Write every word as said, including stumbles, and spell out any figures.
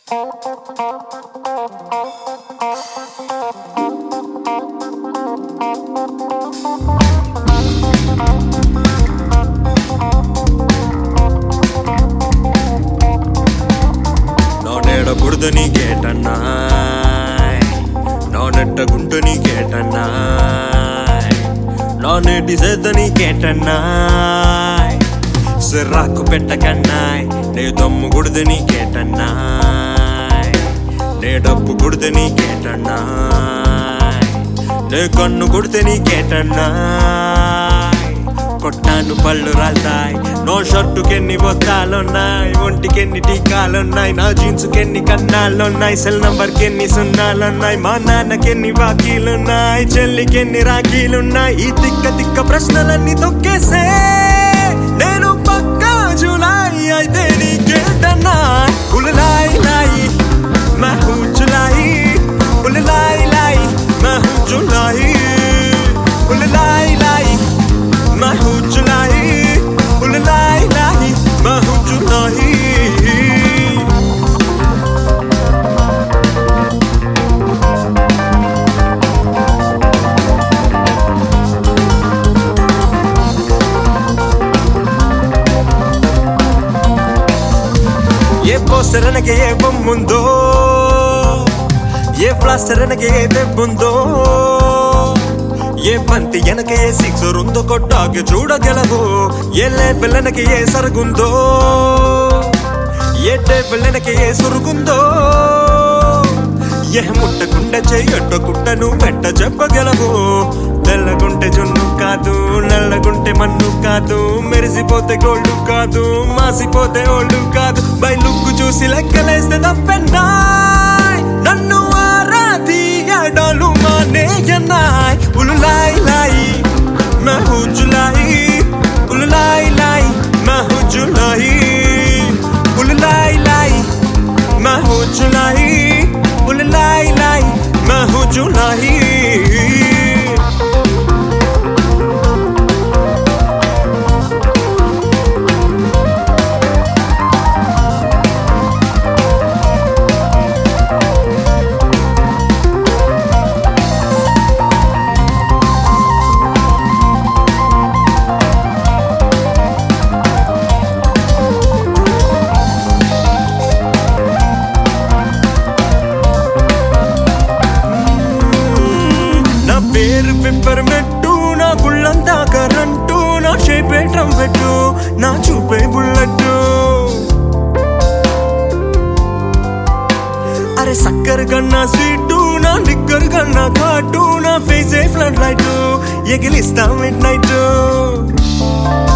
గుడుదు నీకేటన్నా నా నెట్ట గుంటు నీకేటన్నా నా నేటి సేద్ద నీకేటన్నా సిర్రాకు పెట్టకన్నాయ్ నే దమ్ము గుడుదు నీకేటన్నా నే డబ్బు గుడుదు నీకేటన్నా నే కన్ను గుడితే నీకేటన్నా కొట్టాను పళ్ళు రాల్తాయి నో షర్టుకెన్ని బొత్తాలున్నాయి ఒంటికెన్ని టీకాలున్నాయి నా జీన్సుకెన్ని కన్నాలున్నాయి సెల్ నంబర్కెన్ని సున్నాలున్నాయి మా నాన్నకెన్ని బాకీలున్నాయి చెల్లికెన్ని రాఖీలున్నాయి ఈ తిక్క తిక్క ప్రశ్నలన్నీ తొక్కేసే నేను పక్కా జులాయి అయితే నీకేటన్నా ఉలలాయి లాయి మహూ జులాయి ఉలలాయి లాయి మహూ జులాయి ఉలలాయి లాయి మహూ జులాయి ఉలలాయి లాయి మహూ జులాయి ఏ పోస్టర్ అనకే ఏ బొమ్ముందో ఏ ప్లాస్టర్ అనకే ఏ దెబ్బుందో ఏ పంతి వెనక ఏ సిక్సర్ ఉందో కొట్టాకి చూడగలవు ఏ లేబుల్ వెనక ఏ సరుగుందో ఏ టేబుల్ వెనక ఏ సురుగుందో ఏ ముట్టకుండా చెయ్యొట్ట కుట్టను మెట్ట చెప్పగలవు తెల్లగుంటే జున్ను కాదు నల్లగుంటే మన్ను కాదు మెరిసిపోతే గోల్డ్ కాదు మాసిపోతే ఓల్డ్ కాదు బై లుక్ చూసి లెక్కలేస్తే తప్పెన్నా నన్ను ఆరాధీయడాలు మానేయన్నాయ్ ఉలులాయి లాయి మహూ జులాయి ఉలులాయి లాయి మహూ జులాయి ఉలులాయి లాయి మహూ జులాయి ఉలులాయి లాయి మహూ జులాయి పేరు పేపర్ మెట్టు నా గుళ్ళంతా కరెంటు నా షేపే ట్రంపెట్టు నా చూపే బుల్లెట్టు అరే సక్కర్ కన్నా స్వీటు నా నిక్కర్ కన్నా ఘాటు నా ఫేసే ఫ్లడ్ లైట్ ఎగిలిస్తా మిడ్ నైట్